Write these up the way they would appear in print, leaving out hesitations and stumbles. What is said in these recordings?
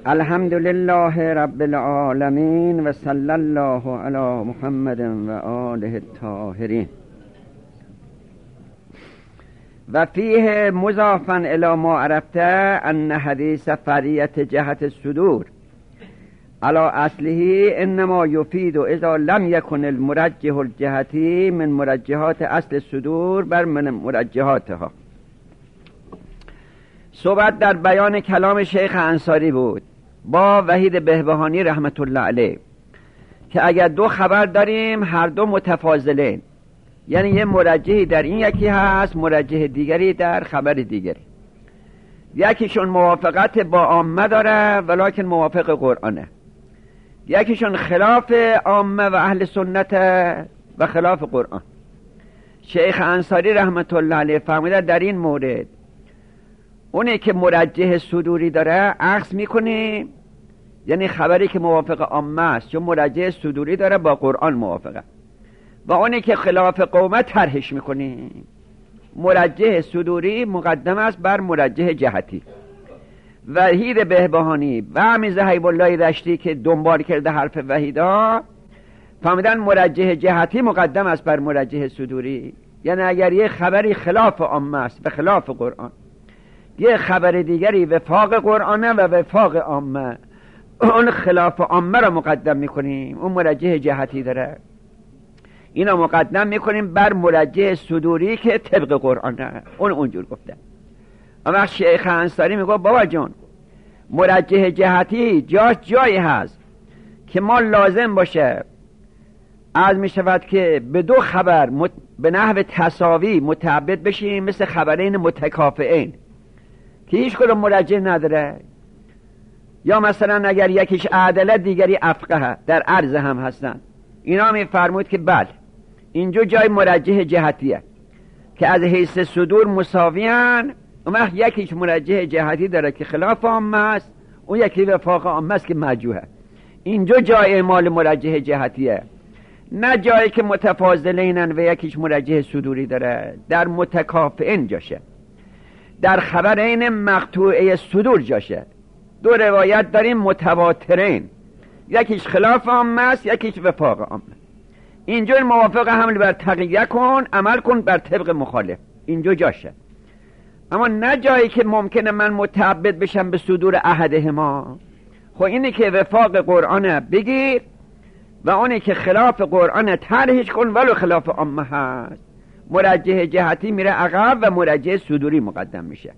الحمد لله رب العالمین و صلی الله علی محمد و آله الطاهرین. و فیه مضافا الی ما عرفته ان حدیث فریت جهت الصدور علی اصله انما یفید اذا لم یکن المرجح الجهتی من مرجحات اصل الصدور بر من مرجحاتها. صحبت در بیان کلام شیخ انصاری بود با وحید بهبهانی رحمت الله علیه که اگر دو خبر داریم هر دو متفاضلین، یعنی یه مرجحی در این یکی هست، مرجح دیگری در خبر دیگری، یکیشون موافقت با عامه داره ولکن موافق قرآنه، یکیشون خلاف عامه و اهل سنت و خلاف قرآن. شیخ انصاری رحمت الله علیه فرموده در این مورد اونی که مرجح صدوری داره اخذ میکنیم، یعنی خبری که موافق عامه است چون مرجح صدوری داره با قرآن موافقه، و اونی که خلاف قومه طرحش میکنیم. مرجح صدوری مقدم است بر مرجح جهتی. وحید بهبهانی و امیز حیب الله رشتی که دنبال کرده حرف وحیدا فهمیدن مرجح جهتی مقدم است بر مرجح صدوری، یعنی اگر یه خبری خلاف عامه است و خلاف قرآن، یه خبر دیگری وفاق قرآنه و وفاق عامه، اون خلاف عامه را مقدم میکنیم، اون مرجح جهتی داره، اینا مقدم میکنیم بر مرجح صدوری که طبق قرآنه. اون اونجور گفته. اما شیخ انصاری میگه بابا جون، مرجح جهتی جایی هست که ما لازم باشه از میشود که به دو خبر به نحو تساوی متعبد بشیم، مثل خبرین متکافئین که هیچ کدوم مرجح نداره، یا مثلا اگر یکیش عدله دیگری افقه در عرض هم هستن، اینا میفرمود که بله اینجا جای مرجح جهتیه که از حیث صدور مساویان، اما یکیش مرجح جهتی داره که خلاف عامه است، اون یکی وفاق عامه است که مرجوحه. اینجا جای اعمال مرجح جهتیه، نه جایی که متفاضلینن و یکیش مرجح صدوری داره. در متکافئین جاشه، در خبرین مقطوعه صدور جاشه. دو روایت داریم متواترین، یکیش خلاف عامه است یکیش وفاق عامه. اینجا موافق حمل بر تقیه کن، عمل کن بر طبق مخالف، اینجا جاشه. اما نه جایی که ممکنه من متعبد بشم به صدور احدهما. خب اینی که وفاق قرآنه بگیر و اونی که خلاف قرآنه طرحش کن ولو خلاف عامه هست. مرجح جهتی میره عقب و مرجح صدوری مقدم میشه.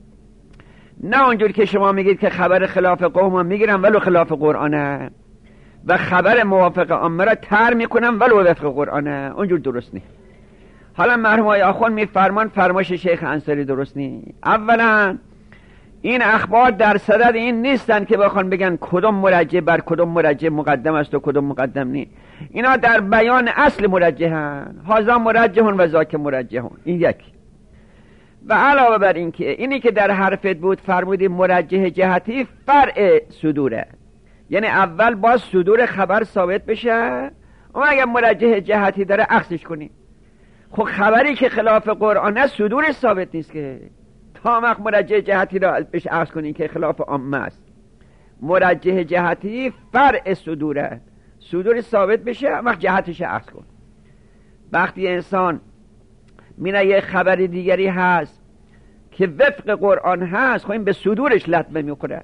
نه اونجور که شما میگید که خبر خلاف قوم میگیرم ولو خلاف قرآنه و خبر موافق عامه را طرح میکنم ولو وفق قرآنه، اونجور درست نیست. حالا مرحوم آقای آخوند میفرمان فرمایش شیخ انصاری درست نیست. اولا این اخبار در صدد این نیستن که بخوان بگن کدوم مرجح بر کدوم مرجح مقدم است و کدوم مقدم نیست. اینا در بیان اصل مرجحن، هذا مرجحون و ذاک مرجحون. این یکی. و علاوه بر این که اینی که در حرفت بود فرمودی مرجح جهتی فرع صدوره، یعنی اول باز صدور خبر ثابت بشه، اما اگر مرجح جهتی داره اخذش کنی. خب خبری که خلاف قرآن صدور ثابت نیست که تا وقت مرجح جهتی را بهش اخذ کنی که خلاف عامه است. مرجح جهتی فرع صدوره، صدور ثابت بشه وقت جهتش اخذ کن. وقتی انسان میره یه خبر دیگری هست که وفق قرآن هست، خب این به صدورش لطمه میکنه،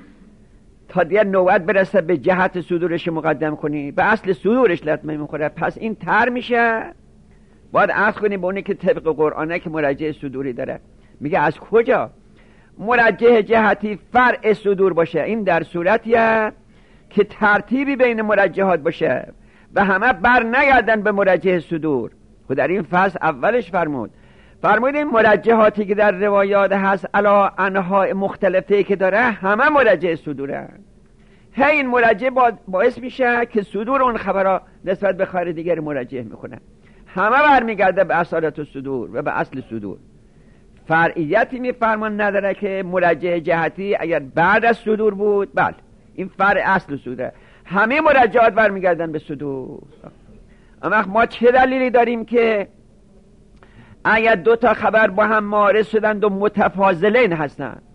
تا دیگر نوبت برسه به جهت صدورش مقدم کنی، به اصل صدورش لطمه میخوره. پس این تر میشه، باید اخذ کنی به اونی که طبق قرآنه که مرجح صدوری داره. میگه از کجا؟ مرجح جهتی فرع صدور باشه، این در صورتیه که ترتیبی بین مرجحات باشه و همه بر نگردن به مرجح صدور. خود در این فصل اولش فرمود این مرجحاتی که در روایات هست علا انواع مختلفه که داره همه مرجح صدوره. این مرجح باعث میشه که صدور اون خبرها نسبت به خبر دیگر مرجح میکنه، همه برمیگرده به اصالت صدور و به اصل صدور. فرعیتی میفرمان نداره که مرجح جهتی اگر بعد از صدور بود، بله این فرع اصل صدوره، همه مرجحات برمیگردن به صدور. اما ما چه دلیلی داریم که اگر دو تا خبر با هم معارض شدند و متفاضلین هستند،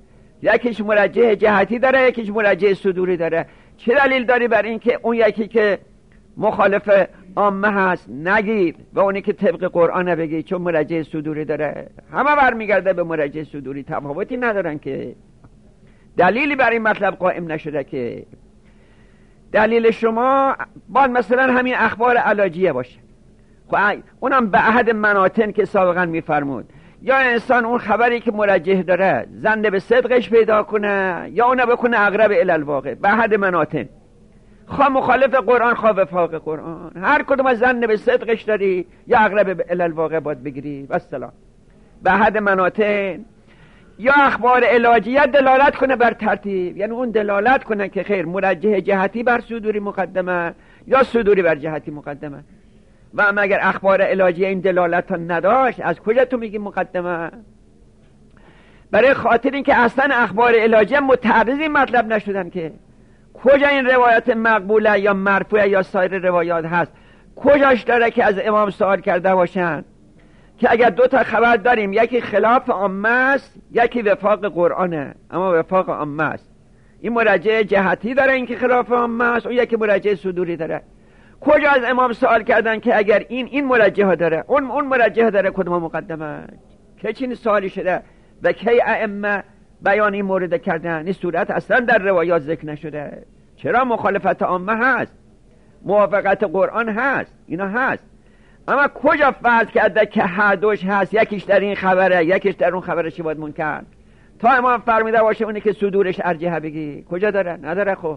یکیش مرجح جهتی داره، یکیش مرجح صدوری داره. چه دلیل داری بر این که اون یکی که مخالف عامه هست نگیر و اونی که طبق قرآن بگی چون مرجح صدوری داره؟ همه برمیگرده به مرجح صدوری، تفاوتی ندارن که. دلیلی بر این مطلب قائم نشده که. دلیل شما باید مثلا همین اخبار علاجیه باشه، خب اونم به عهد مناطن که سابقا میفرمود، یا انسان اون خبری که مرجح داره ظن به صدقش پیدا کنه یا اونو بکنه اقرب الی الواقع، به عهد مناطن، خواه مخالف قرآن خواه وفاق قرآن، هر کدوم از ظن به صدقش داری یا اقرب الی الواقع باید بگیری و السلام. به عهد مناطن یا اخبار علاجیه دلالت کنه بر ترتیب، یعنی اون دلالت کنه که خیر مرجح جهتی بر صدوری مقدمه یا صدوری بر جهتی مقدمه. و اما اگر اخبار علاجیه این دلالت نداشت از کجا تو میگی مقدمه؟ برای خاطر این که اصلا اخبار علاجیه متعرض این مطلب نشدن که کجا این روایت مقبوله یا مرفوعه یا سایر روایات هست، کجاش داره که از امام سوال کرده باشن که اگر دو تا خبر داریم یکی خلاف عامه است یکی وفاق قرآنه اما وفاق عامه است، این مرجع جهتی داره این که خلاف عامه است، اون یکی مرجع صدوری داره، کجا از امام سوال کردن که اگر این مرجع ها داره اون مرجع داره کدوم مقدمه؟ که چین سوالی شده و کی ائمه بیان این مورد کردن؟ این صورت اصلا در روایات ذکر نشده. چرا؟ مخالفت عامه هست، موافقت قرآن هست، اینا هست، اما کجا فرض کرده که هر دوش هست، یکیش در این خبره یکیش در اون خبره چی باید منکر؟ تا امام فرمیده باشه اونی که صدورش ارجحه بگی، کجا داره؟ نداره. خب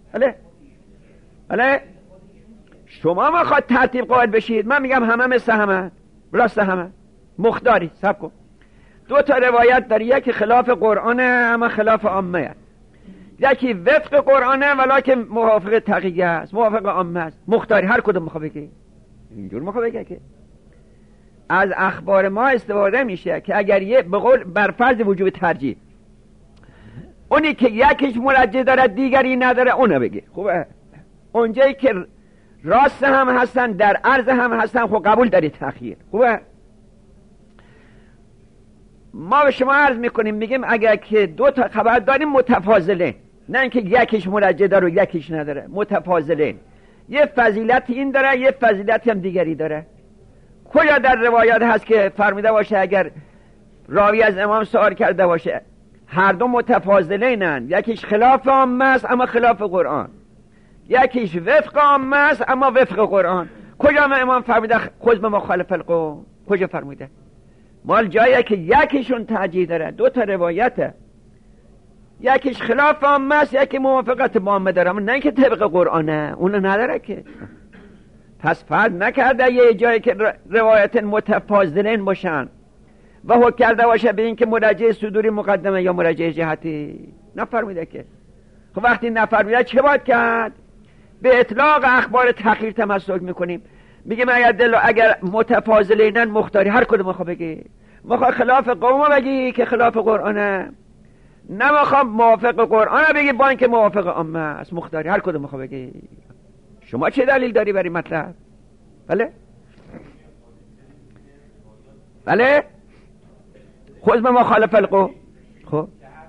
بله شما ما خواهد ترتیب قائل بشید، من میگم همه مثل همه، راست همه مختاری. سب کن، دو تا روایت داری، یکی خلاف قرآنه اما خلاف عامه، یکی وفق قرآنه ولیکن موافق تقیه است، موافق عامه است، مختاری. هر کدوم میخواد بگی، اینجور میخواد بگه که از اخبار ما استفاده میشه که اگر یه به قول بر فرض وجوب ترجیح اونی که یکیش مرجح داره دیگری نداره اونو بگی. خوبه اونجایی که راست هم هستن در عرض هم هستن خب قبول داری تأخیر. خوبه ما به شما عرض میکنیم میگیم اگر که دو تا خبر داریم متفاضله، نه اینکه یکیش مرجح داره و یکیش نداره، متفاضله، یه فضیلت این داره یه فضیلت هم دیگری داره. کجا در روایات هست که فرمیده باشه اگر راوی از امام سوال کرده باشه هر دو متفاضلینن، یکیش خلاف عامه است اما خلاف قرآن، یکیش وفق عامه است اما وفق قرآن، کجا امام فرمیده خذ به مخالف القوم؟ کجا فرمیده؟ مال جایی که یکیشون ترجیح داره، دو تا روایته، یکیش خلاف عامه است یکی موافقت با عامه داره، اما نه که طبق قرآنه، اونو نداره که. پس فرض نکرده یه جایی که روایت متفاضلین باشن و حکم کرده باشه به این که مرجع صدوری مقدمه یا مرجع جهتی، نفرمیده که. خب وقتی نفرمیده چه باید کرد؟ به اطلاق اخبار تأخیر تمسک میکنیم، میگیم اگر متفاضلینن مختاری، هر کدوم میخواد بگی، میخواد خلاف قوم بگی که خلاف قرآنه، نه میخواد موافق قرآن بگی با اینکه موافق عامه است، مختاری، هر کدوم میخواد بگی. شما چه دلیل داری برای مطلب؟ بله خود به مخالف القوم. خب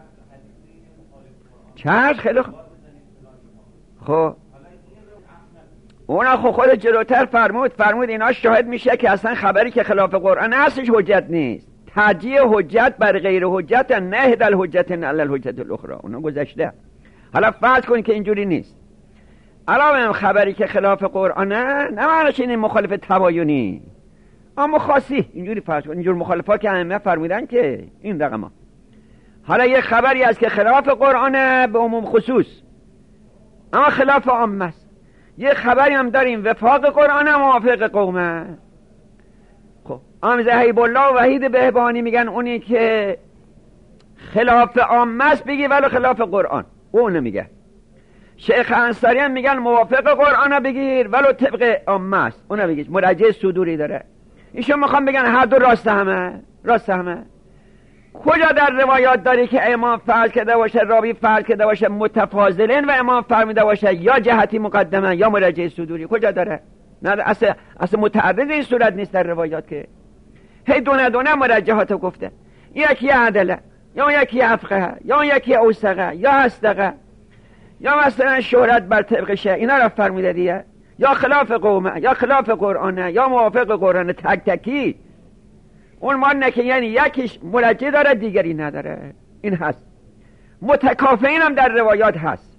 چشم خیلی خب اونا خود جلوتر فرمود اینا شاهد میشه که اصلا خبری که خلاف قرآن اصلش حجت نیست، ترجیح حجت بر غیر حجت، نه دل حجت علی الحجت الاخرى. اونا گذشته. حالا فرض کن که اینجوری نیست، علاوه خبری که خلاف قرآنه نه معنیش اینه مخالف تباینی، اما خاصی اینجوری فرض کن، اینجور مخالفا که همه فرمودن که این رقم. حالا یه خبری است که خلاف قرآنه به عموم خصوص اما خلاف عامه است، یه خبری هم داریم وفاق قرآنه موافق قومه. خب امام حبیب الله و وحید بهبهانی میگن اونی که خلاف عامه است بگی ولی خلاف قرآن، اون میگه. شیخ انصاری هم میگن موافق قرآن بگیر ولو طبق عامه است، اون بگیر، مرجع صدوری داره. ایشون میخوام بگن هر دو راست همه. کجا در روایات داری که امام فرض کرده باشه، راوی فرض کرده باشه متفاضلین و امام فرمیده باشه یا جهتی مقدمه یا مرجع صدوری؟ کجا داره؟ نه اصلا متعرض این صورت نیست در روایات که هی دونه مرجحاتو گفته. یکی عدله یا اون یکی افقه، یا اون یکی اوسقه، یا اصدقه، یا مثلا شهرت بر طبق شه، اینا را فرموده دیگه، یا خلاف قومه، یا خلاف قرآنه، یا موافق قرآن، تک تکی. اون مانه که یعنی یکیش مرجع داره دیگری نداره، این هست. متکافئین هم در روایات هست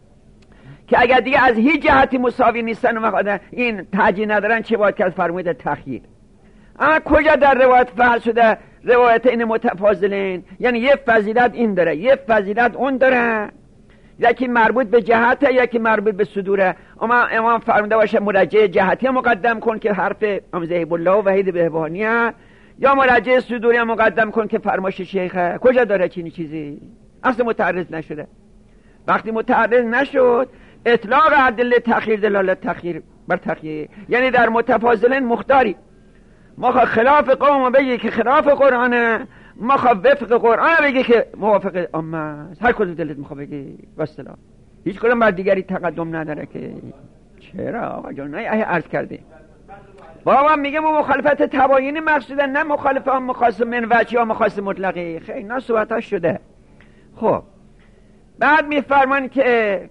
که اگر دیگه از هیچ جهتی مساوی نیستن و این تعجیل ندارن چه باید کرد؟ فرموده تخییر. اما کجا در روایت فرض شده روایت این متفاضلین؟ یعنی یه فضیلت این داره، یه فضیلت اون داره، یکی مربوط به جهته، یکی مربوط به صدوره. اما امام فرموده باشه مرجع جهتی مقدم کن که حرف ذهیب الله و وحید بهبهانی، یا مرجع صدوری مقدم کن که فرمایش شیخه. کجا داره چنین چیزی؟ اصلا متعرض نشده. وقتی متعرض نشد اطلاق ادله تخییر دلالت تخییر بر تخییر، یعنی در متفاضلین مختاری. ما خلاف قوم بگی که خلاف قرآنه، ما وفق قرآن بگی که موافق عامه است. هر کدوم دلت میخواد بگی والسلام، هیچ کدوم بر دیگری تقدم نداره. که چرا آقا جان؟ نه عرض کردیم بابا میگه ما مخالفت تباینی مقصوده، نه مخالفت هم مخاصم من وجه یا مخاصم مطلقی. خیلی اینا صحبت‌ها شده. خب بعد میفرمان که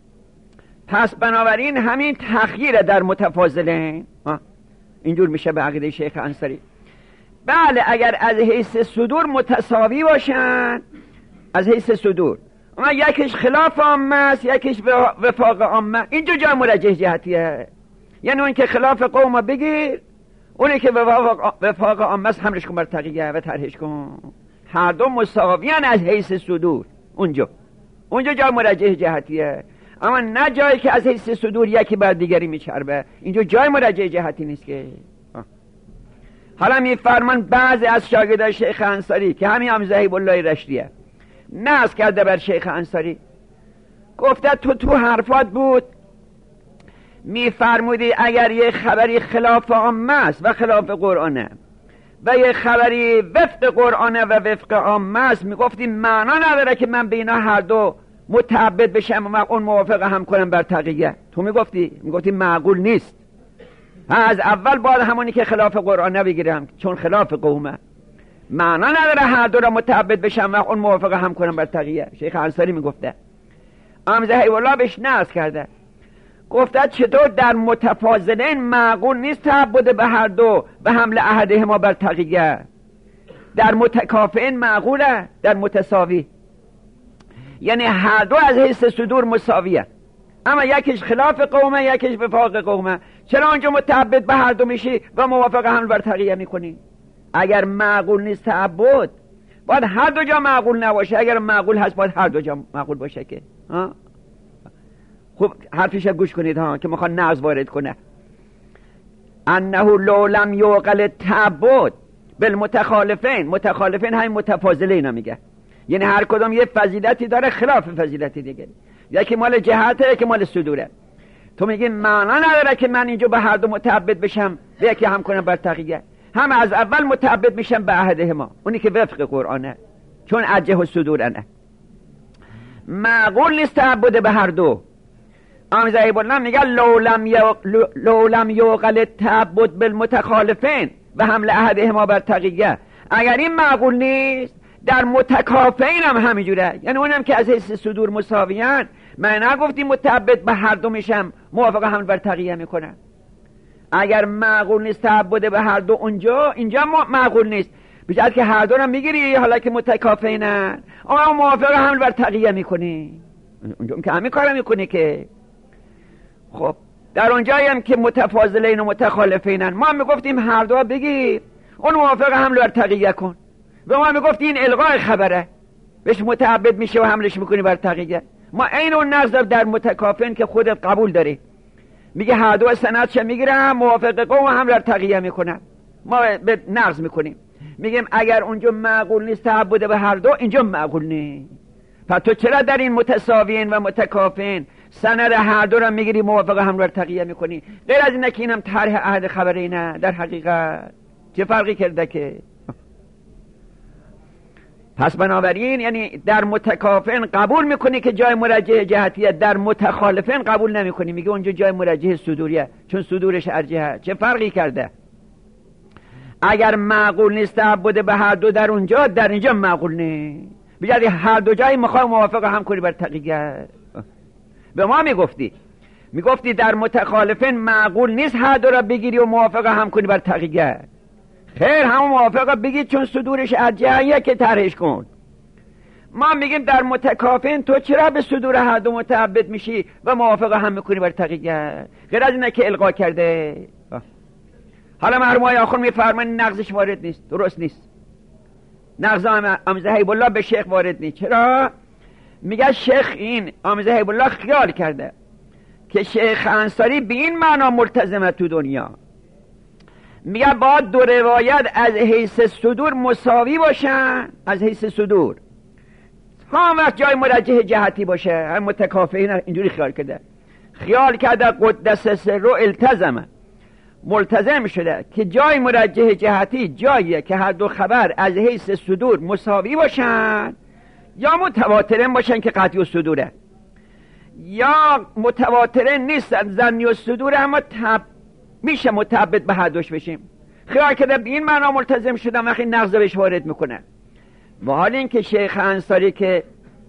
پس بنابراین همین تخییر در متفاضلین اینجور میشه به عقیده شیخ انصاری. بله اگر از حیث صدور متساوی باشن، از حیث صدور، اما یکیش خلاف عامه است، یکیش وفاق عامه، اینجا جای مرجح جهتیه. یعنی اون که خلاف قوم بگیر، اونی که وفاق عامه است حملش کن بر تقیه و طرحش کن. هر دو مساویان از حیث صدور. اونجا جای مرجح جهتیه. اما نه جایی که از حیث صدور یکی بر دیگری میچربه، اینجا جای مرجع جهتی نیست که. حالا میفرمان بعضی از شاگردان شیخ انصاری که همین هم ذهیب الله رشدیه ناز کرده بر شیخ انصاری، گفته تو حرفات بود میفرمودی اگر یه خبری خلاف عامه است و خلاف قرآنه و یه خبری وفق قرآنه و وفق عامه است، میگفتی معنا نداره که من بینا هر دو متعبد بشم و اون موافق هم کنم بر تقیه. تو میگفتی معقول نیست. از اول باید همونی که خلاف قرآن بگیرم چون خلاف قومه. معنا نداره هر دو را متعبد بشم و اون موافق هم کنم بر تقیه. شیخ انصاری میگفته. ذهیب الله بهش ناز کرده، گفته چطور در متفاضلین معقول نیست تعبد به هر دو به حمل احدهما بر تقیه، در متکافئین معقوله، در متساوی. یعنی هر دو از حیث صدور مساویه، اما یکیش خلاف قومه یکیش وفاق قومه. چرا اونجا متعبد به هر دو میشی و موافق حمل بر تقیه میکنی؟ اگر معقول نیست تعبد باید هر دو جا معقول نباشه، اگر معقول هست باید هر دو جا معقول باشه. که خب حرفش گوش کنید که میخوان ناز وارد کنه. انه لو لم یعقل تعبد بالمتخالفین، متخالفین همین متفاضلین میگه، یعنی هر کدوم یه فضیلتی داره خلاف فضیلتی دیگه، یکی مال جهته یکی مال صدوره. تو میگی معنا نداره که من اینجا به هر دو متعبد بشم به یکی هم کنم بر تقیه، هم از اول متعبد میشم به احدهما، اونی که وفق قرآنه چون عجه و صدورنه. معقول نیست تعبد به هر دو. ذهیب الله میگه لو لم یعقل تعبد بالمتخالفین و حمل احدهما بر تقیه. اگر این معقول نیست در متکافئین هم همینجوره، یعنی اونم که از حیث صدور مساویان. من نگفتی متعبد به هر دو میشم موافق حمل بر تقیه میکنم. اگر معقول نیست تعبد به هر دو اینجا معقول نیست، بجد که هر دو رو میگیری حالا که متکافئینن اما موافق حمل بر تقیه میکنی، اونجا که همین کارو میکنی که. خب در اونجایی هم که متفاضلین و متخالفینن ما میگفتیم هر دو بگی اون موافق حمل بر تقیه کن، و ما میگفتی این الغای خبره بهش متعبد میشه و حملش میکنی بر تقیه. ما این اون نظر در متکافئین که خودت قبول داری، میگه هر دو سندش میگیرم موافق قوم حمل بر تقیه میکنم، ما به نقض میکنیم، میگیم اگر اونجا معقول نیست تعبد به هر دو اینجا معقول نیست. پس تو چرا در این متساویین و متکافئین سند هر دو را میگیری موافق حمل بر تقیه میکنی؟ غیر از اینه که اینم طرح عهد خبری نه. در حقیقت چه فرقی کرده که؟ پس بنابراین یعنی در متکافئین قبول میکنی که جای مرجح جهتیه، در متخالفین قبول نمیکنی، میگه اونجا جای مرجح صدوریه چون صدورش ارجحه. چه فرقی کرده؟ اگر معقول نیست تعبد به هر دو در اونجا، در اینجا معقول نیست. بجردی هر دو جایی میخوای موافق هم کنی بر تقییت. به ما میگفتی در متخالفین معقول نیست هر دو را بگیری و موافق هم کنی بر تقییت. خیر، همون موافقه بگید چون صدورش ارجحیه که طرحش کن. ما میگیم در متکافئین تو چرا به صدور هر دو متعبد میشی و موافقه هم میکنی بر تقییت؟ غیر از اینه که القا کرده. حالا مرحوم آخر میفرمان نقضش وارد نیست، درست نیست. نقض آموزه حیب الله به شیخ وارد نیست. چرا؟ میگه شیخ این آموزه حیب الله خیال کرده که شیخ انصاری به این معنا ملتزمه تو دنیا. میگه باید دو روایت از حیث صدور مساوی باشن، از حیث صدور ها وقت جای مرجح جهتی باشه. هم متکافئین اینجوری خیال کرده قدس سر التزمه، ملتزم شده که جای مرجح جهتی جاییه که هر دو خبر از حیث صدور مساوی باشن، یا متواترن باشن که قطعی صدوره، یا متواترن نیستن ظنی و صدوره، اما میشه متعبد به هر دوش بشیم. خیال کرده به این معنا ملتزم شدن وقتی نقض بهش وارد میکنه. و حال این که شیخ انصاری که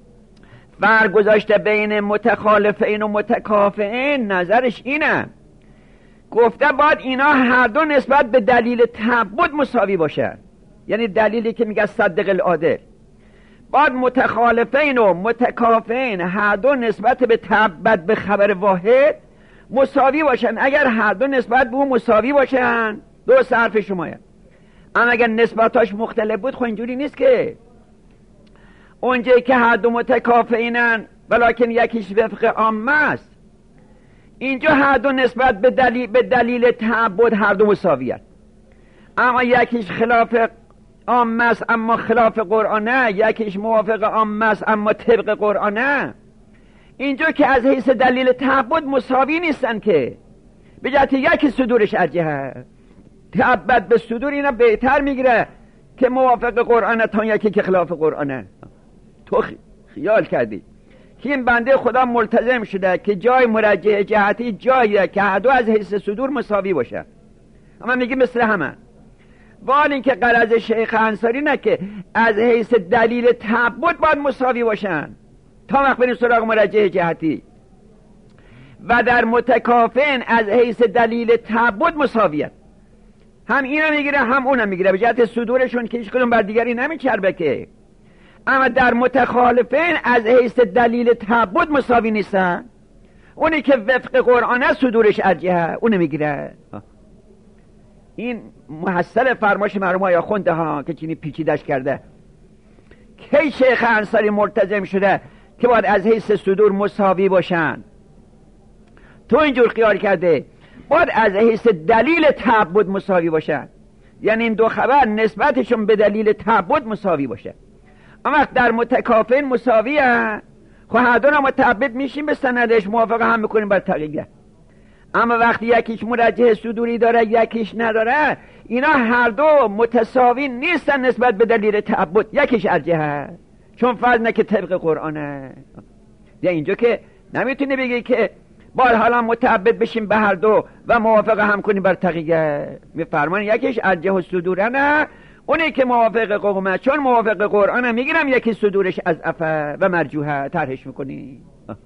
فرق گذاشته بین متخالفین و متکافئین، نظرش اینه، گفته باید اینا هر دو نسبت به دلیل تعبد مساوی باشه. یعنی دلیلی که میگه صدق العادل، باید متخالفین و متکافئین هر دو نسبت به تعبد به خبر واحد مساوی باشن. اگر هر دو نسبت به اون مساوی باشن درست حرف شمایه. اما اگر نسبتاش مختلف بود خب اینجوری نیست که اونجایی که هر دو متکافئینن ولیکن یکیش وفق عامه است، اینجا هر دو نسبت به دلیل تعبد هر دو مساویت. اما یکیش خلاف عامه است اما خلاف قرآنه، یکیش موافق عامه است اما طبق قرآنه. اینجا که از حیث دلیل تعبد مساوی نیستن که به جهت یکی صدورش ارجحه. تعبد به صدور اینا بهتر میگیره که موافق قرآنه تا یکی که خلاف قرآنه. تو خیال کردی که این بنده خدا ملتزم شده که جای مرجح جهتی جاییه که هر دو از حیث صدور مساوی باشه. اما میگی مثل همه. ولی این که غرض شیخ انصاری نه که از حیث دلیل تعبد باید مساوی باشن تا وقت بریم سراغ مرجح جهتی، و در متکافئین از حیث دلیل تعبد مساویت. هم اینو میگیره هم اونو میگیره به جهت صدورشون که هیچ کدوم بر دیگری نمیچربه که. اما در متخالفین از حیث دلیل تعبد مساوی نیستن. اونی که وفق قرآن صدورش ارجحه اونو میگیره. این محصل فرماش مرحوم آیا خونده ها که چینی پیچیدش کرده. کی شیخ انصاری ملتزم شده که باید از حیث صدور مساوی باشن؟ تو اینجور خیال کرده باید از حیث دلیل تعبد مساوی باشن، یعنی این دو خبر نسبتشون به دلیل تعبد مساوی باشه. اما در متکافئین مساویه، خب هر دو متعبد میشیم به سندش موافقه هم میکنیم بر تقییت. اما وقتی یکیش مرجح صدوری داره یکیش نداره، اینا هر دو متساوی نیستن نسبت به دلیل تعبد، یکیش ارجحه چون فرض نه که طبق قرآنه. یا اینجا که نمیتونی بگی که باید حالا متعبد بشیم به هر دو و موافقه هم کنیم بر تقییت. میفرمان یکیش ارجح و صدوره، نه اونی که موافق قومه چون موافق قرآنه میگیرم یکی صدورش از افه و مرجوحه طرحش میکنی.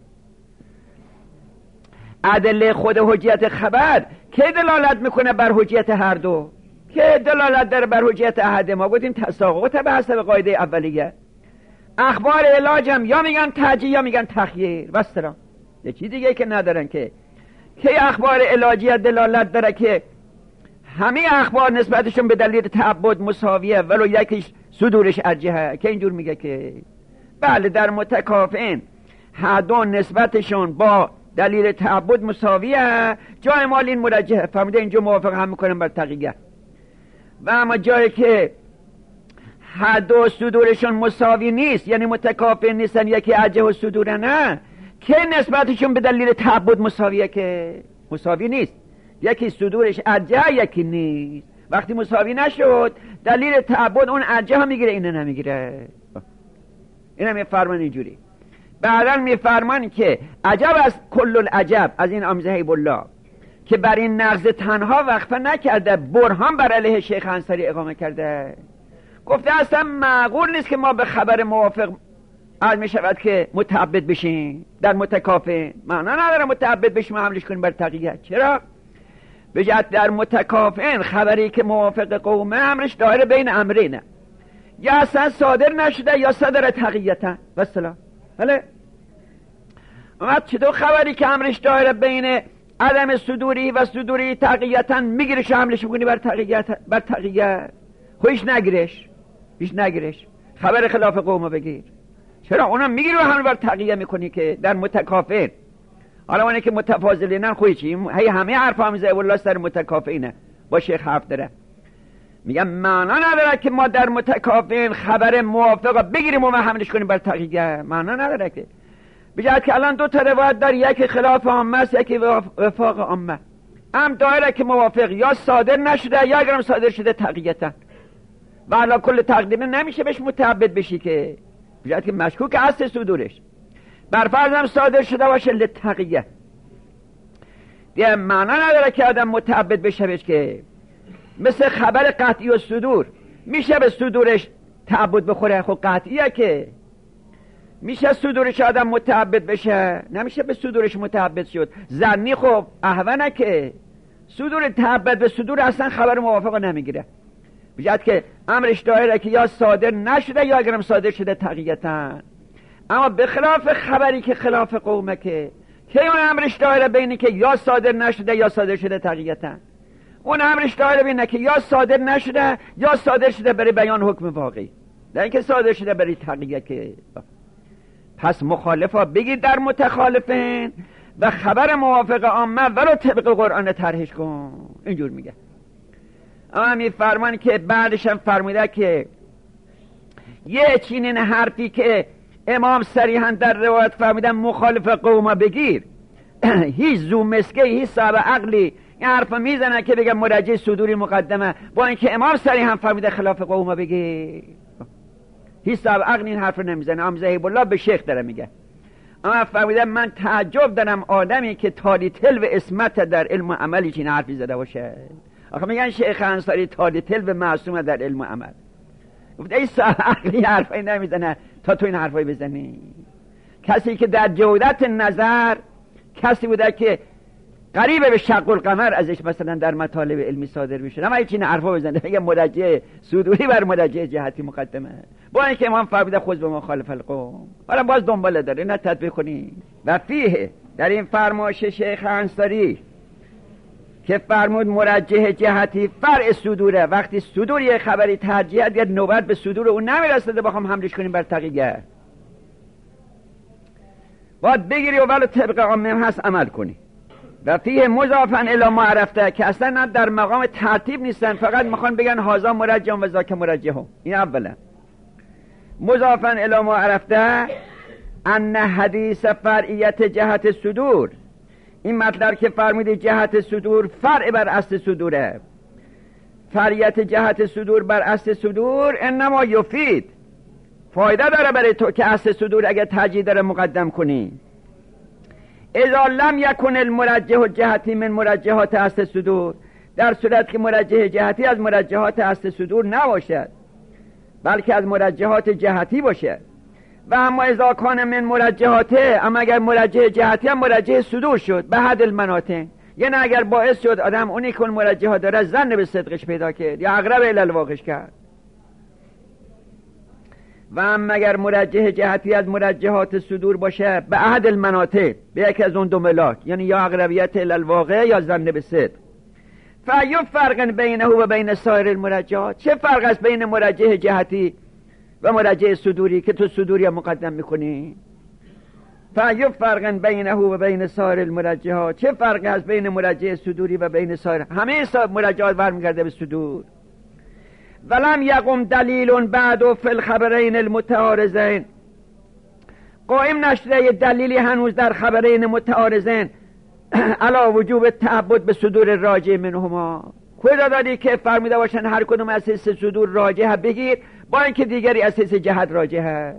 ادله خود حجیت خبر که دلالت میکنه بر حجیت هر دو، که دلالت داره بر حجیت احد. ما گفتیم تساقط به حسب قاعده اولیه. اخبار علاجم یا میگن ترجیح یا میگن تخییر، بسترا یه چیز دیگه که ندارن که اخبار علاجیه دلالت داره که همه اخبار نسبتشون به دلیل تعبد مساویه ولو یکیش صدورش ارجحه، که اینجور میگه که بله در متکافئین هر دو نسبتشون با دلیل تعبد مساویه، جای مال این مرجحه فهمیده اینجا موافق هم میکنم بر تقییت. و اما جایی که هر دو صدورشون مساوی نیست یعنی متکافئین نیستن، یکی ارجح و صدوره، نه که نسبتشون به دلیل تعبد مساویه، که مساوی نیست، یکی صدورش ارجح یکی نیست. وقتی مساوی نشد دلیل تعبد اون ارجح میگیره اینه نمیگیره. اینه میفرمان اینجوری. بعدا میفرمان که عجب از کل العجب از این آموزه حیب الله که بر این نقض تنها وقفه نکرده، برهان بر علیه شیخ انصاری اقامه کرده. گفته اصلا معقول نیست که ما به خبر موافق از می شود که متعبد بشیم در متکافئین. معنا نداره متعبد بشیم و حملش کنیم بر تقیه. چرا؟ بجد در متکافئین خبری که موافق قومه امرش دایره بین امرینه، یا اصلا صادر نشده یا صدر تقییتا و سلام. بله اومد چطور خبری که امرش دایره بین عدم صدوری و صدوری تقییتا میگیرش و حملش میکنی بر تقیه؟ هیچ نگیرش خبر خلاف قومه بگیر. چرا؟ اونا میگیری و همه بر تقیه میکنی که در متکافئین. حالا اونه که متفاضلینن خوی چی؟ همه حرف حمیزه والله سر متکافئینه. با شیخ حرف داره میگم معنا نداره که ما در متکافئین خبر موافق بگیریم و حملش کنیم بر تقیه. معنا نداره که بجد که الان دو تا روایت داری، یکی خلاف عامه است یکی وفاق عامه. هم دایره که موافق یا صادر نشده یا اگرم صادر شده تقییتا و علا کل تقدیمه نمیشه بهش متعبد بشی که بجد که مشکوک اصل صدورش بر فرض هم صادر شده باشه لتقیه. دیگه معنا نداره که آدم متعبد بشه بهش که مثل خبر قطعی و صدور میشه به صدورش تعبد بخوره. خب قطعیه که میشه صدورش آدم متعبد بشه، نمیشه به صدورش متعبد شد. ظنی خب احونه که صدور تعبد به صدور اصلا خبر موافقه نمیگیره. بجد که امرش دایره که یا صادر نشده یا اگرم صادر شده تقییتا. اما به خلاف خبری که خلاف قومه که اون امرش دایره بینی که یا صادر نشده یا صادر شده تقییتا. اون امرش دایره بینه که یا صادر نشده یا صادر شده برای بیان حکم واقعی، نه اینکه صادر شده برای تقییه. که پس مخالفا بگیر در متخالفین و خبر موافق عامه ولو طبق قرآن طرحش کن. اینجور میگه. اما میفرمان که بعدش هم فرموده که یه چینین حرفی که امام صریحا در روایت فرمودن مخالف قوم بگیر، هیچ زو مسکه هیچ صاحب عقلی این حرف میزنه که بگه مرجع صدوری مقدمه، با اینکه امام صریحا فرموده خلاف قوم بگیر. هیچ صاحب عقلی این حرف نمیزنه. امام زهیب الله به شیخ داره میگه. اما فرموده من تعجب دارم آدمی که تالی تل و اسمت در علم و عملی چین حرفی زده باشه. آخه میگن شیخ انصاری تالی تل و معصومه در علم و عمل. گفت ای صاحب عقلی حرفی نمیزنه تا تو این حرفی بزنی. کسی که در جودت نظر کسی بوده که قریب به شق القمر ازش مثلا در مطالب علمی صادر میشه، اما این حرفا بزنه میگه مرجع صدوری بر مرجع جهتی مقدمه، با اینکه امام فرموده خود به مخالف القوم. حالا باز دنبال داره نه تطبیق کنی. و فیه در این فرمایش شیخ انصاری که فرمود مرجح جهتی فرع صدوره، وقتی صدور یه خبری ترجیح یا نوبت به صدور اون نمیرسده بخوام حملش کنیم بر تقیه، باید بگیری و ولو طبق عامه هست عمل کنی. و فیه مضافا الی ما عرفته که اصلا در مقام ترتیب نیستن، فقط میخوان بگن هازا مرجح و ذاک مرجح. این اولا. مضافا الی ما عرفته ان حدیث فرعیت جهت صدور، این مطلب که فرمودی جهت صدور فرع بر اصل صدوره، فرعیت جهت صدور بر اصل صدور انما یفید، فایده داره برای تو که اصل صدور اگر ترجیح داره مقدم کنی. اذا لم یکن المرجح جهتی من مرجحات اصل صدور، در صورت که مرجح جهتی از مرجحات اصل صدور نباشد بلکه از مرجحات جهتی باشه. و اما اذا کان من مرجحاته، اما اگر مرجح جهتی هم مرجح صدور شد به حد المناطق، یعنی اگر باعث شد آدم اونی که مرجحات داره ظن به صدقش پیدا کرد یا اقرب الی الواقعش کرد. و اما اگر مرجح جهتی از مرجحات صدور باشه به احد المناطق، به یکی از اون دو ملاک، یعنی یا اقربیت الی الواقع یا ظن به صدق، فایو فرق بینه و بین سایر المرجحات، چه فرق است بین مرجح جهتی و مرجح صدوری که تو صدوری مقدم میکنی؟ فایو فرق بینه و بین سایر المرجحات، چه فرق است بین مرجح صدوری و بین سایر؟ همه مرجحات برمیگرده به صدور. ولم یقم دلیل بعد فی الخبرین المتعارضین، قائم نشده دلیلی هنوز در خبرین متعارضین علا وجوب تعبد به صدور راجع منهما. کجا دادی که فرمیده باشن هر کدوم اساس صدور راجحه بگیر با اینکه دیگری اساس جهت راجحه؟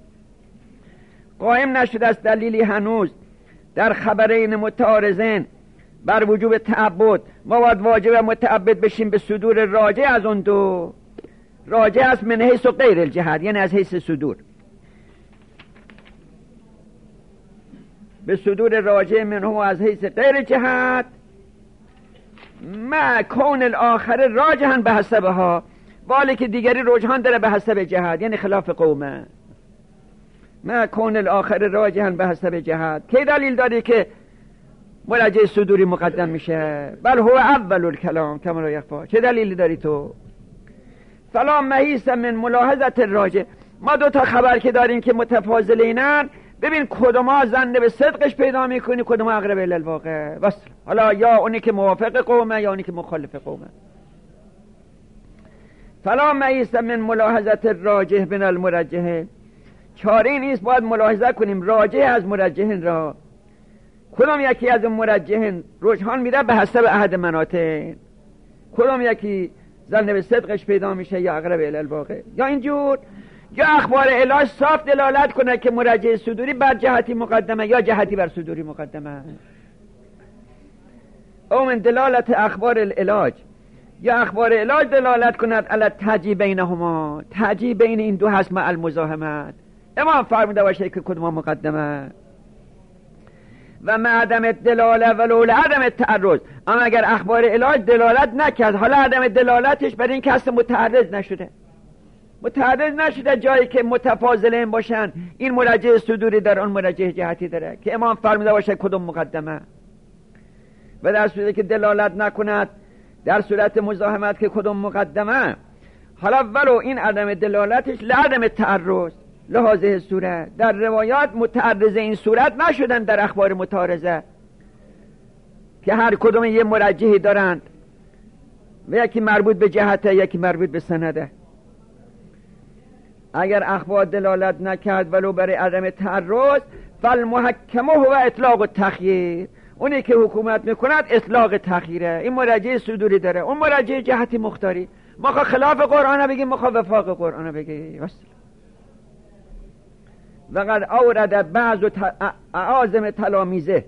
قائم نشده است دلیلی هنوز در خبرین متعارضین بر وجوب تعبد ما باید واجب و متعبد بشیم به صدور راجع از اون دو. راجع از من حیث و غیر الجهت، یعنی از حیث صدور، به صدور راجع منه از حیث غیر جهت، ما کون الاخر راجحا به حسبها، ولی که دیگری رجحان داره به حسب جهت، یعنی خلاف قومه. ما کون الاخر راجحا به حسب جهت، کی دلیل داری که مرجع صدوری مقدم میشه؟ بل هو اول الکلام کما لا یخفی. چه دلیلی داری تو؟ فلا محیص من ملاحظت الراجع. ما دو تا خبر که داریم که متفاضلینن، ببین کدوما ظن به صدقش پیدا میکنی، کدوما اقرب الی الواقع. بس حالا یا اونی که موافق قومه یا اونی که مخالف قومه. فلا محیص من ملاحظت الراجح بین المرجح. چاره نیست، باید ملاحظه کنیم راجح از مرجحین را، کدام یکی از مرجحین رجحان میده به حسب احد مناطق، کدام یکی ظن به صدقش پیدا میشه یا اقرب الی الواقع، یا اینجور، یا اخبار الهی صاف دلالت کنه که مرجع صدوری بر جهتی مقدمه یا جهتی بر صدوری مقدمه. او من دلالت اخبار العلاج، یا اخبار الهی دلالت کند علی ترجیح بینهما، ترجیح بین این دو هست مع المزاحمت. امام فرموده باشه که کدوم مقدمه. و مع عدم دلاله ولو عدم تعرض، اما اگر اخبار الهی دلالت نکرد، حالا عدم دلالتش برای این که اصلا متعرض نشده، متعرض نشده جایی که متفاضلین باشن، این مرجع صدوری در اون مرجع جهتی داره که امام فرموده باشه کدوم مقدمه. و در صورتی که دلالت نکند، در صورت مزاحمت که کدوم مقدمه، حالا ولو این عدم دلالتش لعدم تعرض لحاظه صورت، در روایات متعرض این صورت نشدن در اخبار متعارضه که هر کدوم یه مرجحی دارند و یکی مربوط به جهته یکی مربوط به سنده. اگر اخبار دلالت نکرد ولو برای عدم تعرض، فالمحکمه هو اطلاق و تخییر، اونی که حکومت میکند اطلاق تخییره. این مرجع صدوری داره، اون مرجع جهتی مختاری. ما خلاف قرآن بگیم، ما وفاق قرآن بگیم. وقد اورد بعض اعاظم تلامیزه،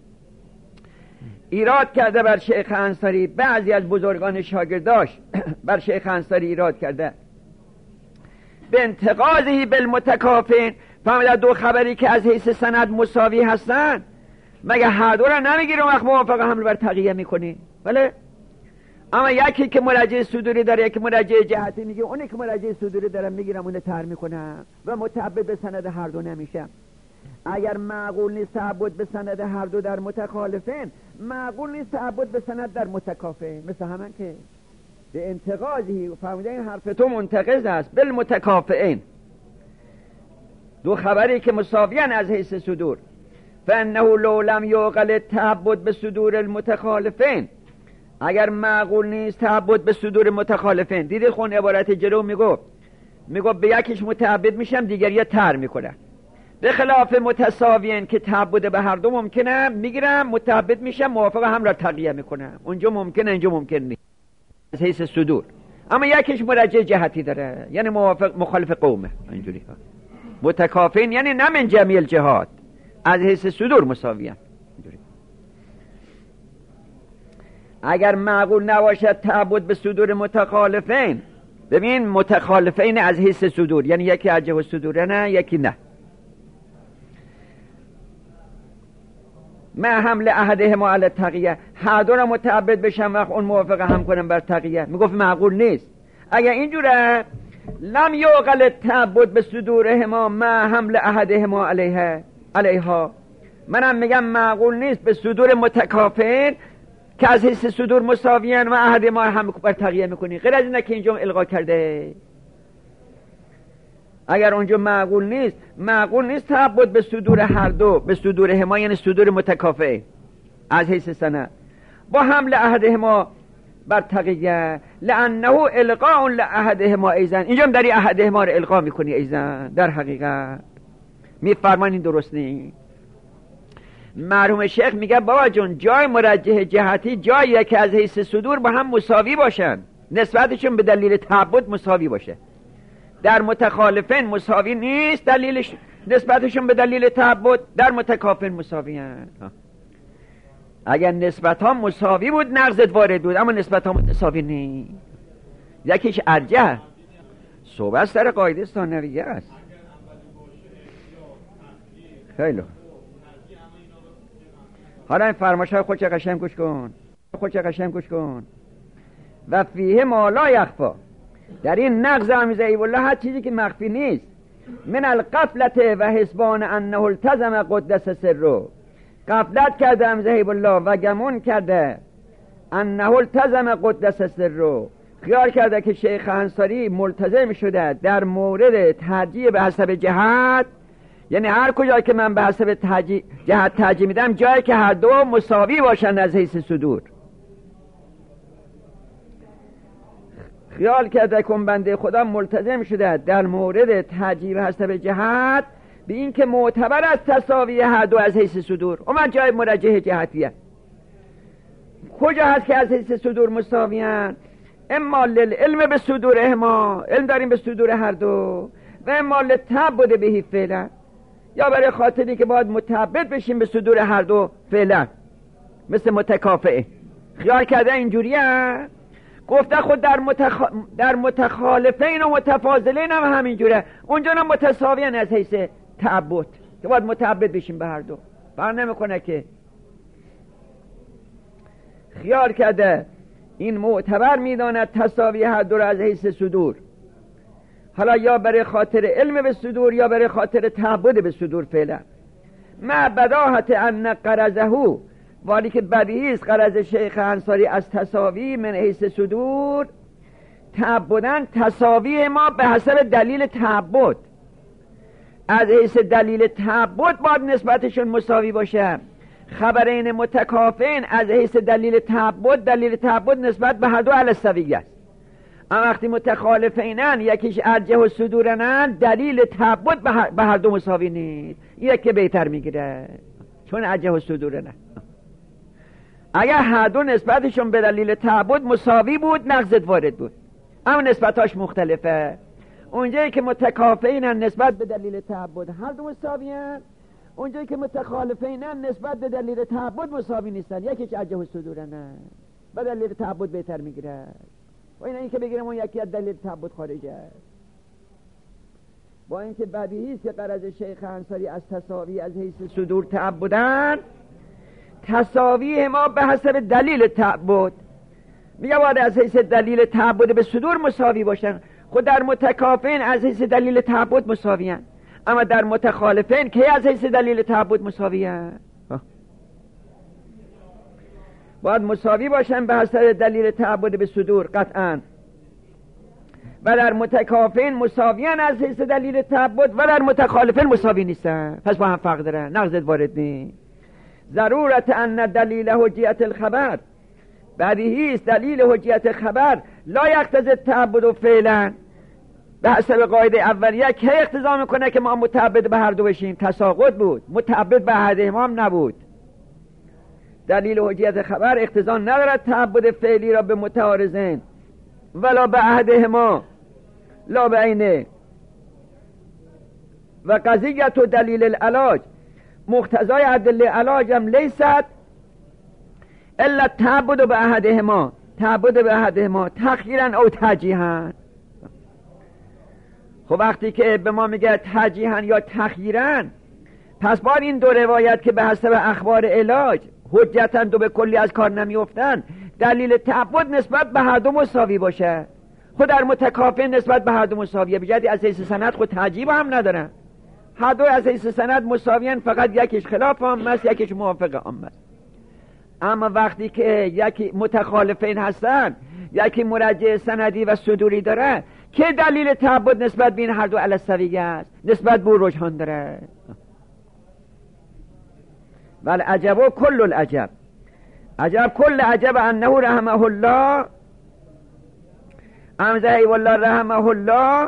ایراد کرده بر شیخ انصاری، بعضی از بزرگان شاگرداش بر شیخ انصاری ایراد کرده، به انتقاضی بالمتکافین. فهمیده دو خبری که از حیث سند مساوی هستن، مگه هر دو را نمیگیرم وقت موافق حمل بر تقیه میکنی؟ بله، اما یکی که مرجع صدوری داره یکی مرجع جهتی، میگه اونی که مرجع صدوری داره میگیرم اون تر میکنم و متعبد به سند هر دو نمیشم. اگر معقول نیست تعبد به سند هر دو در متخالفین، معقول نیست تعبد به سند در متکافین. مثل همین که به انتقاضی، فهمیده این حرف تو منتقض است بالمتکافئین، دو خبری که مساویان از حیث صدور، فانه لو لم یعقل تعبد به صدور المتخالفین، اگر معقول نیست تعبد به صدور متخالفین. دیدید خون عبارت جلو میگو به یکیش متعبد میشم دیگری تر میکنه، به خلاف متساویین که تعبد به هر دو ممکنه، میگیرم متعبد میشم موافق هم را تقیه میکنه، اونجا ممکنه اینجا ممکن نیست از حیث صدور. اما یکیش مرجع جهتی داره، یعنی موافق مخالف قومه. اینجوری متکافین یعنی نه من جمیع الجهات، از حیث صدور مساویان. اگر معقول نباشد تعبد به صدور متخالفین، ببین متخالفین از حیث صدور یعنی یکی از جهت صدوره نه یکی نه، ما حمل احدهما علی تقیه، هر دو را متعبد بشم وقت اون موافق هم کنم بر تقیه. میگفت معقول نیست. اگر اینجوره لم یعقل تعبد به صدورهما ما حمل احدهما علیها، منم میگم معقول نیست به صدور متکافئین که از حیث صدور مساویان و احد ما هم بر تقیه میکنی، غیر از اینه که اینجا الغا کرده. اگر اونجا معقول نیست تعبد به صدور هر دو، به صدور هما یعنی صدور متکافئ از حیث سند، با حمل احدهما بر تقیه، لانه القاء لاحدهما ایضا، اینجا هم داری احدهما رو القا میکنی ایضا. در حقیقت میفرمان این درست نیست. مرحوم شیخ میگه بابا جون جای مرجح جهتی جاییه که از حیث صدور با هم مساوی باشن، نسبتشون به دلیل تعبد مساوی باشه. در متخالفین مساوی نیست دلیلش، نسبتشون به دلیل تعبد، در متکافین مساوی هست. اگر نسبت ها مساوی بود نقضت وارد بود، اما نسبت ها متساوی نیست. یکیش ارجح. صحبت سر قاعده ثانویه است. خیلی حالا این فرمایش‌های خودت قشنگ گوش کن. و فیه ما لا یخفا، در این نقض امیزه ایوالله هر چیزی که مخفی نیست، من القفلت و حسبان انه التزم قدس سره، غفلت کرده امیزه ایوالله و گمون کرده انه التزم قدس سره، خیال کرده که شیخ انصاری ملتزم شده در مورد ترجیح به حسب جهت، یعنی هر کجا که من به حسب جهت ترجیح میدم جایی که هر دو مساوی باشن از حیث صدور. خیال کرده کن بنده خدا ملتزم شده در مورد ترجیح به حسب جهت به این که معتبر از تساوی هر دو از حیث صدور. من جای مرجح جهتیه کجا هست که از حیث صدور مساویان؟ اما للعلم به صدورهما، علم داریم به صدور هر دو، و اما للتعبد بهی فعلا، یا برای خاطری که باید متعبد بشیم به صدور هر دو فعلا، مثل متکافئه. خیال کرده اینجوریه؟ گفته خود در متخالفین و متفاضلین هم همینجوره، اونجا هم متساویان از حیث تعبد که باید متعبد بشیم به هر دو. فرق نمیکنه که خیال کرده این معتبر میداند تساوی هر دو را از حیث صدور، حالا یا برای خاطر علم به صدور یا برای خاطر تعبد به صدور فعلا. ما بداهت ان قرضه، ولی که بدیهی است قرض شیخ انصاری از تساوی من حیث صدور تعبدن، تساوی ما به حسب دلیل تعبد، از حیث دلیل تعبد باید نسبتشون مساوی باشه. خبرین متکافئین از حیث دلیل تعبد نسبت به هر دو علی السویه است. اما وقتی متخالفینن، یکیش ارجح و صدورنن، دلیل تعبد به هر دو مساوی نیست، یکی بهتر میگیره چون ارجح و صدورنن. اگر هر دو نسبتشون به دلیل تعبد مساوی بود نقضت وارد بود، اما نسبتاش مختلفه. اونجایی که متکافئینن نسبت به دلیل تعبد هر دو مساویان، اونجایی که متخالفینن نسبت به دلیل تعبد مساوی نیستن، یکیش ارجح و صدورنن به دلیل تعبد بهتر میگیره، و این که بگیرم اون یکی از دلیل تعبد خارجه. با اینکه بدیهی است که غرض شیخ انصاری از تساوی از حیث صدور تعبدن، تساوی ما به حسب دلیل تعبد میگه باید از حیث دلیل تعبد به صدور مساوی باشن. خود در متکافئین از حیث دلیل تعبد مساویان، اما در متخالفین که از حیث دلیل تعبد مساویان، باید مساوی باشن به حسب دلیل تعبد به صدور قطعا. و در متکافئین مساویان از حیث دلیل تعبد، و در متخالفین مساوی نیستن، پس با هم فرق دارن، نقضت وارد نیست. ضرورت ان دلیل حجیت الخبر، بدیهی است دلیل حجیت خبر لا یقتضی تعبد فعلا، به حسب قاعده اولیه که اقتضا میکنه که ما متعبد به هر دو بشیم، تساقط بود، متعبد به احدهما نبود. دلیل حجیت خبر اقتضا ندارد تعبد فعلی را به متعارضین ولا به احدهما لا به عینه. و قضیت و دلیل العلاج، مقتضای عدل علاج هم لیست الا تعبد به احدهما، تعبد به احدهما تخییرا او ترجیحا. خب وقتی که به ما میگه ترجیحا یا تخییرا، پس باید این دو روایت که به حسب اخبار علاج حجتن دو به کلی از کار نمیافتن، دلیل تعبد نسبت به هر دو مساوی باشه. خود در متکافئ نسبت به هر دو مساویه، بجدی از حیث سند خود تعجیب هم ندارن، هر دو از حیث سند مساویان، فقط یکیش خلاف عام است یکیش موافق عام است. اما وقتی که یکی متخالفین هستن، یکی مرجع سندی و صدوری داره، که دلیل تعبد نسبت بین هر دو علی السویه است، نسبت به رجحان داره. ولی عجب و کل العجب، عجب کل عجب انه رحمه الله امزه والله رحمه الله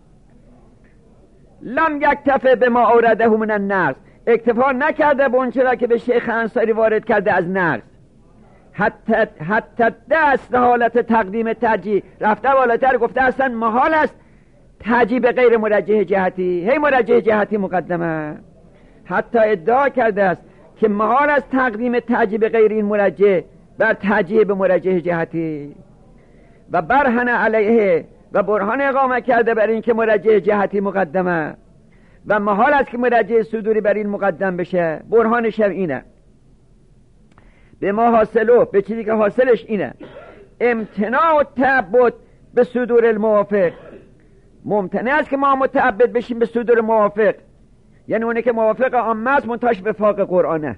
لم یکتفه به ما اورده من النقص، اکتفا نکرده به اون چرا که به شیخ انصاری وارد کرده از نقص، حتی دست حالت تقدیم ترجیح رفته بالاتر، گفته اصلا محال است ترجیح به غیر مرجح جهتی، هی مرجح جهتی مقدمه. حتی ادعا کرده است که محال از تقدیم تعجیب غیر این مرجح بر تعجیب مرجح جهتی و برهنه علیه و برهان اقامه کرده بر این که مرجح جهتی مقدمه و محال است که مرجح صدوری بر این مقدم بشه. برهانش هم اینه، به ما حاصلو، به چیزی که حاصلش اینه، امتناع و تعبد به صدور الموافق. ممتنع است که ما متعبد بشیم به صدور موافق، یعنی اونه که موافق عامه است منتاش به فاق قرآنه.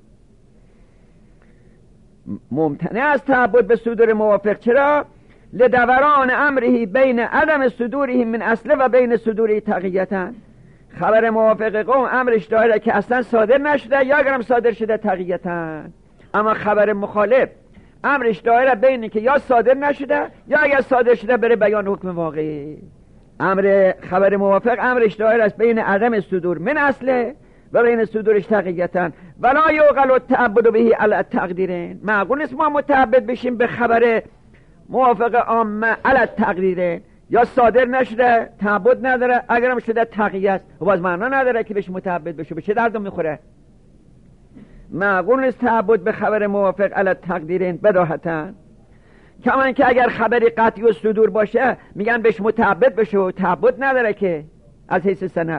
ممتنع است تعبد به صدور موافق. چرا؟ لدوران امره بین عدم صدوره من اصله و بین صدوره تقییتا. خبر موافق قوم امرش داره که اصلا صادر نشده یا اگرم صادر شده تقییتا، اما خبر مخالف امرش داره بین که یا صادر نشده یا اگر صادر شده بره بیان حکم واقعی. خبر موافق امرش داره است بین عدم صدور من اصله و بین صدورش تقییتا ولا یوقل التعبد به علی التقدیرین. معقول نیست ما متعبد بشیم به خبر موافق عامه علی التقدیرین، یا صادر نشده تعبد نداره اگرم شده تقییت است و باز معنا نداره که بهش متعبد بشه. به چه دردم میخوره؟ معقول نیست تعبد به خبر موافق علی التقدیرین بداهتا. کمان که اگر خبری قطعی و صدور باشه میگن بهش متعبد بشه و تعبد نداره که از حیث سند.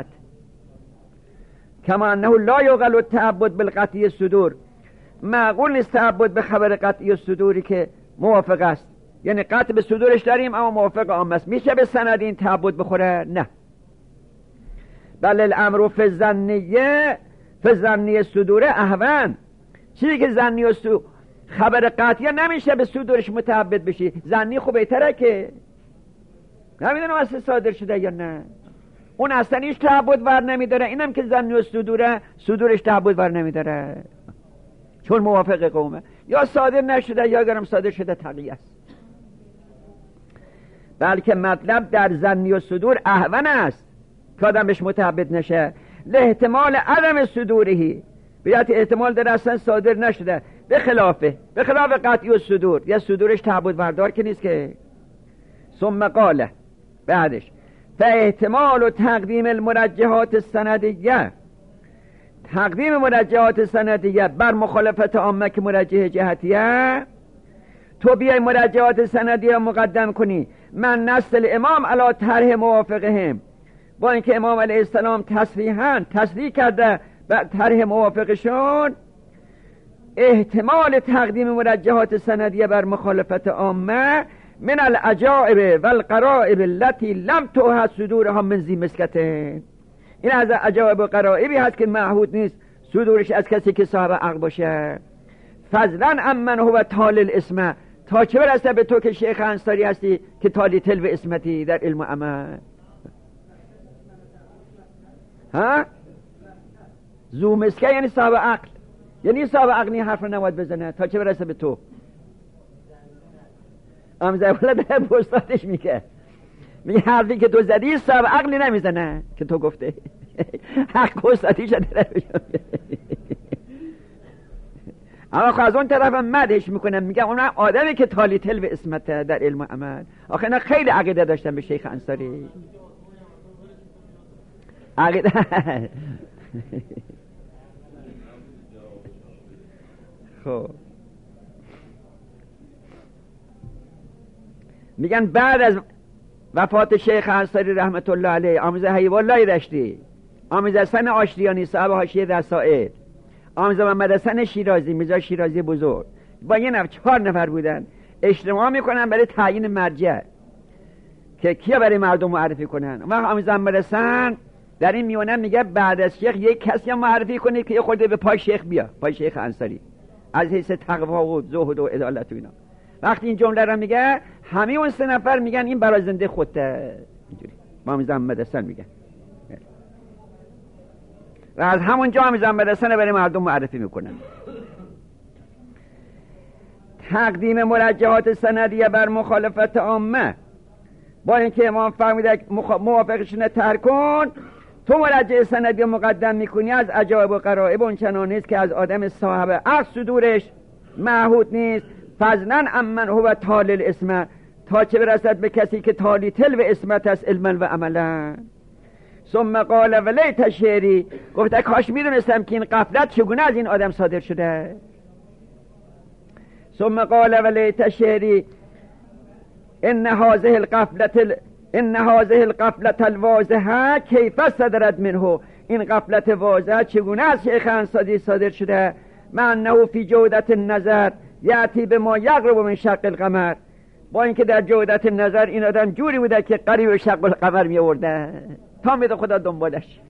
کما انه لا یوقل التعبد بالقطعی صدور. معقول نیست تعبد به خبر قطعی صدوری که موافق است، یعنی قطع به صدورش داریم اما موافق عام است، میشه به سند این تعبد بخوره؟ نه. بل الامر فی الظنیه صدور اهون. چیزی که ظنی و خبر قطعی نمیشه به صدورش متعبد بشی، ظنی خوب بهتره که نمیدونم اصلا صادر شده یا نه، اون اصلا هیچ تعبد ور نمیداره، اینم که ظنی و صدورش تعبد ور نمیداره چون موافق قومه، یا صادر نشده یا اگرم صادر شده تقییت است. بلکه مطلب در ظنی و صدور اهون است که آدم بهش متعبد نشه، لاحتمال عدم صدورهی، بیات احتمال در اصلا صادر نشده، به خلاف قطعی و صدور، یا صدورش تعبد بردار که نیست که. ثم قاله بعدش فاحتمال و تقدیم المرجحات السندیه، تقدیم مرجحات سندیه بر مخالفت عامه که مرجح جهتیه، تو بیای مرجحات سندیه مقدم کنی من نسل امام علی طرح موافقهم، با اینکه امام علیه السلام تصریح کرده بر طرح موافقشون، احتمال تقدیم مرجحات سندیه بر مخالفت عامه من العجائب والغرائب التي لم توحد صدورها من ذی مسکته. این از عجائب و غرائبی هست که معهود نیست صدورش از کسی که صاحب عقل باشه. فضلا امن هو تال الاسم، تا چه برسه به تو که شیخ انصاری هستی که تالی تل و اسمتی در علم و عمل. ها؟ ذو مسکه یعنی صاحب عقل، یعنی صاحب عقلی حرف رو نباید بزنه تا چه برسه به تو. امزه ولد پرستاتش میگه حرفی که تو زدی صاحب عقلی نمیزنه که تو گفته حق پرستاتیش داره. اما خب از اون طرف مدحش میکنم، میگم اون آدمی که تالی تل و اسمت در علم و عمل. آخه اینا خیلی عقیده داشتن به شیخ انصاری، عقیده خب میگن بعد از وفات شیخ انصاری رحمت الله علیه، آمیزه حیب الله رشتی، آمیزه حسن آشتیانی صاحب حاشیه رسائل، آمیزه محمد حسن شیرازی، میرزا شیرازی بزرگ، با یه نفر 4 نفر بودن اجتماع میکنن برای تعیین مرجع که کیا برای مردم معرفی کنن. و آمیزه محمد حسن در این میونه میگه بعد از شیخ یک کسی هم معرفی کنید که یه خورده به پای شیخ بیا، پای شیخ انصاری، از حیث تقوا و زهد و عدالت و اینا. وقتی این جمله رو میگه همه اون 3 نفر میگن این برای زنده خودته، اینجوری آمیزه محمد حسن میگه. و از همون جا آمیزه محمد حسن برای مردم معرفی میکنن. تقدیم مرجحات سندیه بر مخالفت عامه، با اینکه امام فرموده موافقشون ترک کن، تو مرجع سندیه مقدم میکنی، از عجایب و غرایب اون چنان نیست که از آدم صاحب عقل صدورش معهود نیست. فضلا امن هو تال الاسم، تا چه برسد به کسی که تالی تل و اسمت است علما و عملا. ثم قال ولیت شعری، گفت کاش میدونستم که این غفلت چگونه از این آدم صادر شده. ثم قال ولیت شعری ان هذه الغفلة الواضحه کیف صدرت منه، این غفلت واضحه چگونه از شیخ انصاری صادر شده. مع انه فی جودت النظر یأتی بما یقرب من شق القمر، با اینکه در جودت نظر این آدم جوری بوده که قریب شق القمر می آورده. تا میده خدا دنبالش.